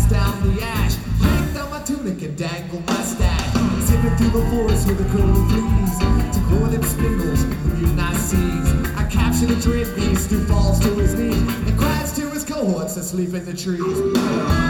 pass down the ash. Hang down my tunic and dangle my stash. Zipping through the forest with a curly fleas to grow them spindles with you not seas. I capture the dread beast who falls to his knees and cries to his cohorts asleep in the trees.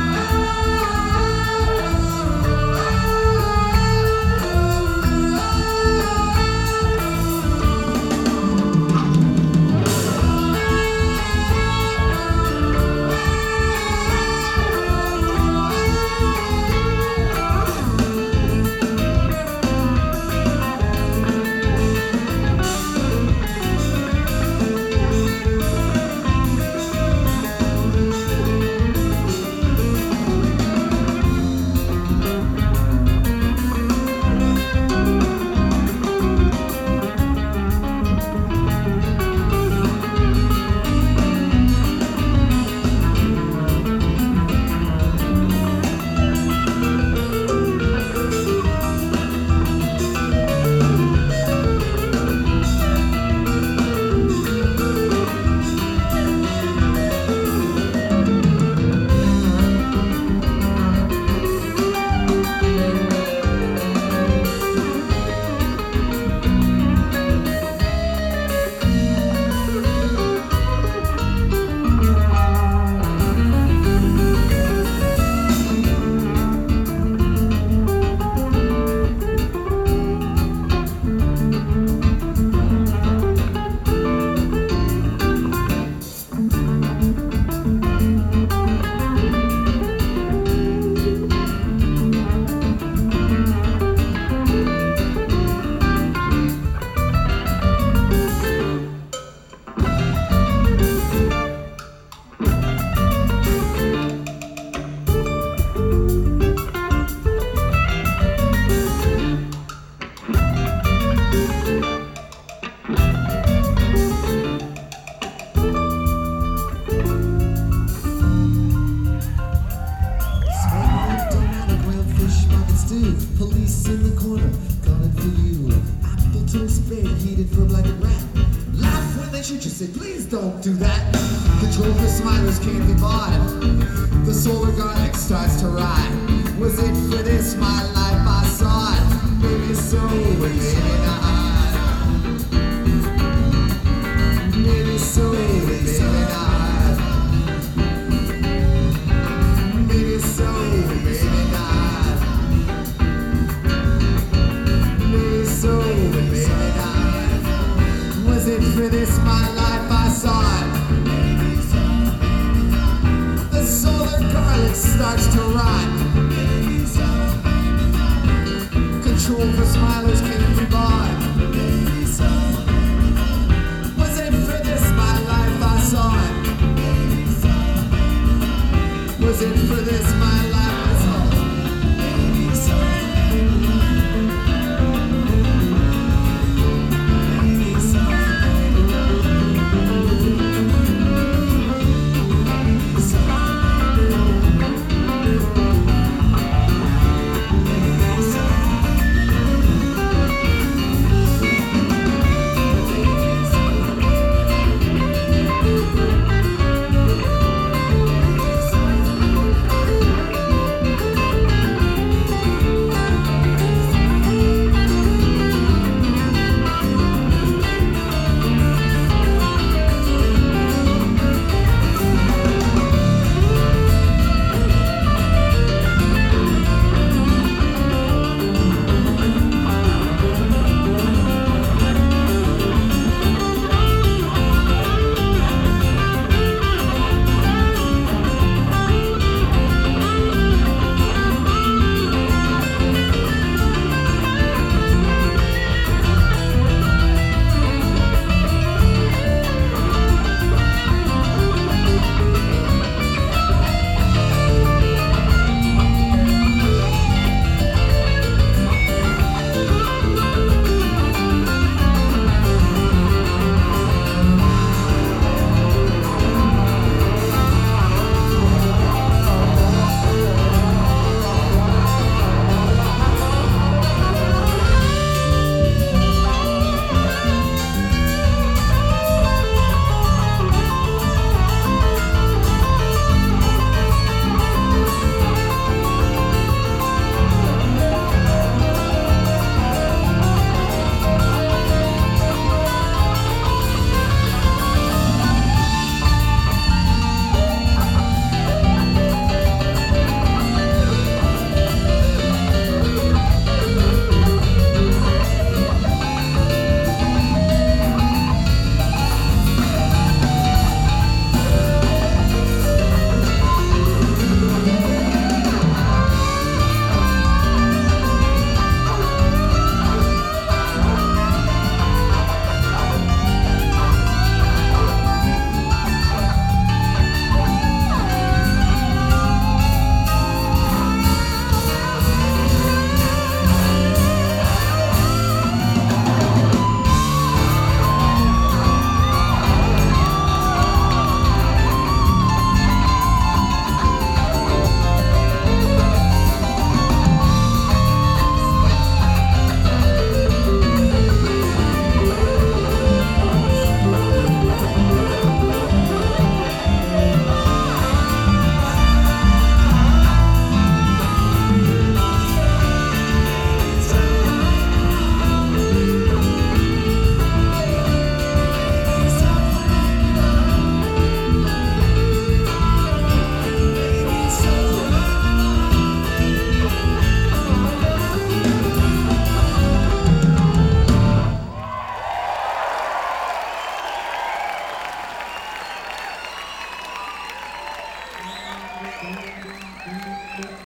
Police in the corner, gunning for you. Apple toast bed, heated from like a rat. Laugh when they shoot you, say please don't do that. Control for smilers can't be bought. The solar garlic starts to rot. Was it for this my life I sought? Maybe so, but maybe not. Maybe so, but maybe not. Maybe so, but maybe not. So, maybe not. Was it for this my life I sought? The solar garlic starts to rot. Control for smilers